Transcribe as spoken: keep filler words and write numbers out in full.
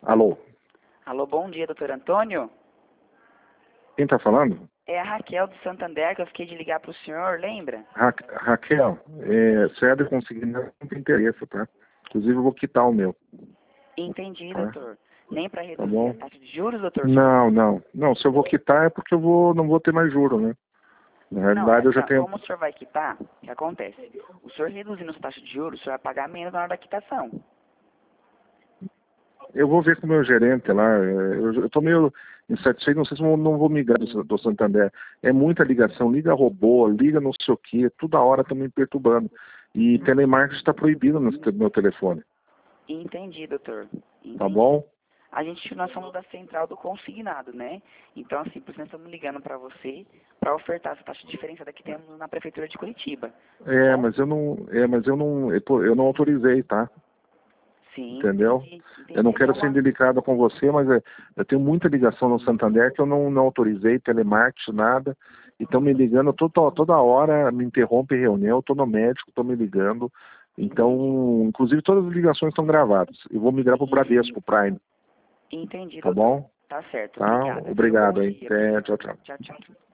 Alô? Alô, bom dia, doutor Antônio. Quem está falando? É a Raquel do Santander, que eu fiquei de ligar para o senhor, lembra? Ra Raquel, é, se é de conseguir, não tem interesse, tá? Inclusive eu vou quitar o meu. Entendi, Tá, doutor. Nem para tá reduzir a bom? taxa de juros, doutor? Não, não. Não, se eu vou quitar é porque eu vou, não vou ter mais juro, né? Na Não, é realidade eu assim, já ó, tenho... como o senhor vai quitar, o que acontece? O senhor reduzindo a taxa de juros, o senhor vai pagar menos na hora da quitação. Eu vou ver com o meu gerente lá, é, eu estou meio insatisfeito, não sei se eu não vou migrar do, do Santander. É muita ligação, liga robô, liga não sei o quê, toda hora está me perturbando. E telemarketing está proibido no meu telefone, Entendi, doutor. tá Entendi. bom? A gente, nós somos da central do consignado, né? Então, assim, por isso nós estamos ligando para você para ofertar essa taxa diferenciada que temos na prefeitura de Curitiba, tá É, bom? mas eu não, é, mas eu não, eu, tô- eu não autorizei, tá? Sim, Entendeu? entendi. Eu não Entendi. quero Não, ser mas indelicado com você, mas é, eu tenho muita ligação no Santander que eu não, não autorizei, telemarketing, nada. E estão me ligando toda, toda hora, me interrompe reunião, estou no médico, estão me ligando. Então, inclusive todas as ligações estão gravadas. Eu vou migrar para o Bradesco Prime, entendi, tá doutor. bom? Tá certo. Tá? Obrigada, viu? Bom Obrigado, hein? dia. Até, tchau, tchau. Tchau, tchau.